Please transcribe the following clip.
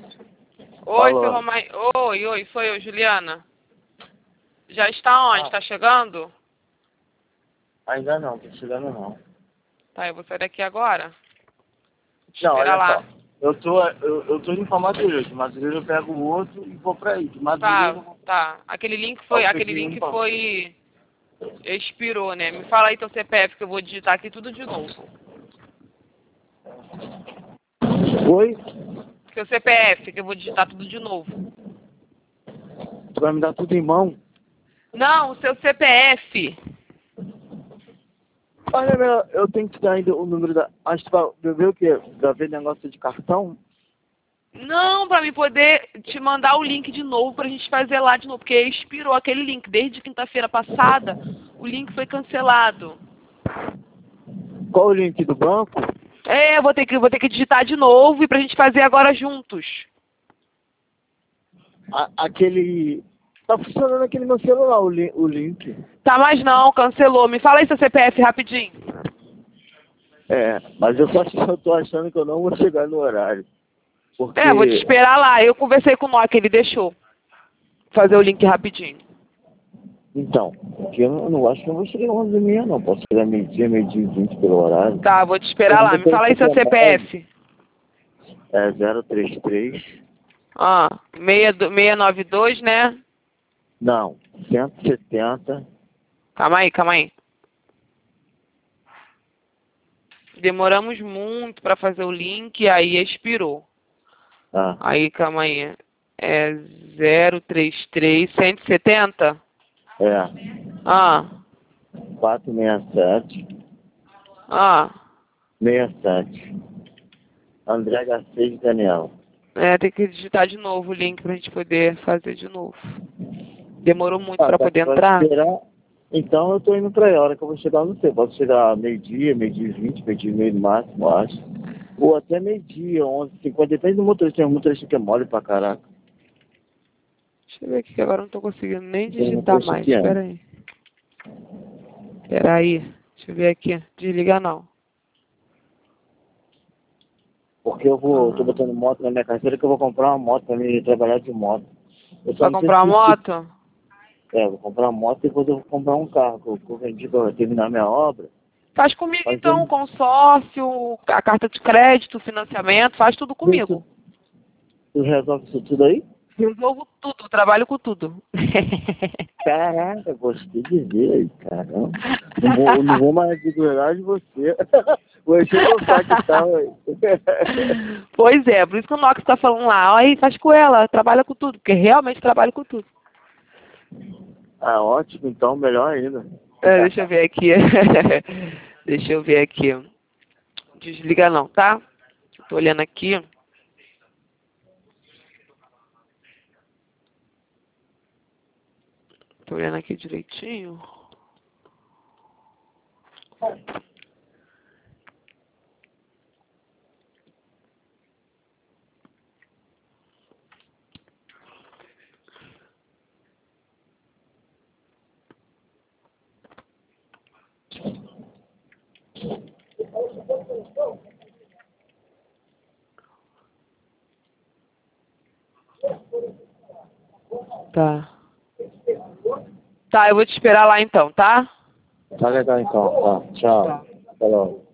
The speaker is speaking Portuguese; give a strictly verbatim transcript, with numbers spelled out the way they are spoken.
Oi, Alô. seu Romain. Oi, oi, sou eu, Juliana. Já está onde? Ah. Está chegando? Ainda não, tô chegando não. Tá, eu vou sair daqui agora. Não, Espera olha lá. só. Eu tô, eu, eu tô indo pra Madureira. De Madureira eu pego o outro e vou pra aí. De Madureira Tá, eu vou tá. Aquele link ao foi, aquele Pequeno link pra... foi, expirou, né? Me fala aí teu C P F que eu vou digitar aqui tudo de novo. Oi? Seu C P F que eu vou digitar tudo de novo. Tu vai me dar tudo em mão? Não, o seu C P F. Olha, meu, eu tenho que te dar ainda o número da... Acho que vai ver o quê? Vai ver negócio de cartão? Não, pra mim poder te mandar o link de novo pra gente fazer lá de novo, porque expirou aquele link. Desde quinta-feira passada, o link foi cancelado. Qual o link do banco? É, eu vou ter que, vou ter que digitar de novo e pra gente fazer agora juntos. A, aquele... Tá funcionando aqui no meu celular o, li, o link. Tá, mas não, cancelou. Me fala aí seu C P F rapidinho. É, mas eu só eu tô achando que eu não vou chegar no horário. Porque... É, vou te esperar lá. Eu conversei com o Nokia, ele deixou. Fazer o link rapidinho. Então, porque eu não acho que eu vou chegar onze e meia não. Posso chegar meio-dia, meio-dia e vinte pelo horário. Tá, vou te esperar lá. Me fala aí seu C P F. É zero três três. Ah, seiscentos e noventa e dois, né? Não, cento e setenta. Calma aí, calma aí. Demoramos muito pra fazer o link, aí expirou. Ah, Aí, calma aí. É zero três três, cento e setenta? é. Ah, quatro seis sete. ah. seis sete. André H seis Daniel. É, tem que digitar de novo o link pra gente poder fazer de novo. Demorou muito Ah, pra tá, poder pode entrar? esperar. Então eu tô indo pra aí. A hora que eu vou chegar, eu não sei. Posso chegar meio-dia, meio-dia e vinte, meio-dia e meio no máximo, eu acho. Ou até meio-dia, onze e cinquenta. Depende do motorista. Tem um motorista que é mole pra caraca. Deixa eu ver aqui que agora eu não tô conseguindo nem Tem um digitar motorista mais. que é. Espera aí. Espera aí. Deixa eu ver aqui. Desliga não. Porque eu vou, tô Ah. botando moto na minha carteira que eu vou comprar uma moto pra mim trabalhar de moto. Eu só Vai não sei comprar uma se... se- moto? É, eu vou comprar uma moto e depois eu vou comprar um carro. Que eu, que eu vendi pra terminar minha obra. Faz comigo Mas então, eu... o consórcio, a carta de crédito, financiamento, faz tudo Isso, comigo. tu resolve isso tudo aí? Resolvo tudo, trabalho com tudo. Caraca, gostei de ver aí, caramba. Não vou, não vou mais segurar de você. Vou encher meu saco e tal aí. Pois é, por isso que o Nox tá falando lá, aí faz com ela, trabalha com tudo, porque realmente trabalha com tudo. Ah, ótimo, então, melhor ainda. É, deixa eu ver aqui. Deixa eu ver aqui. Desliga não, tá? Tô olhando aqui. Tô olhando aqui direitinho. Tá. Tá, eu vou te esperar lá então, tá? Tá legal então, tá. Tchau. Tá. Até logo.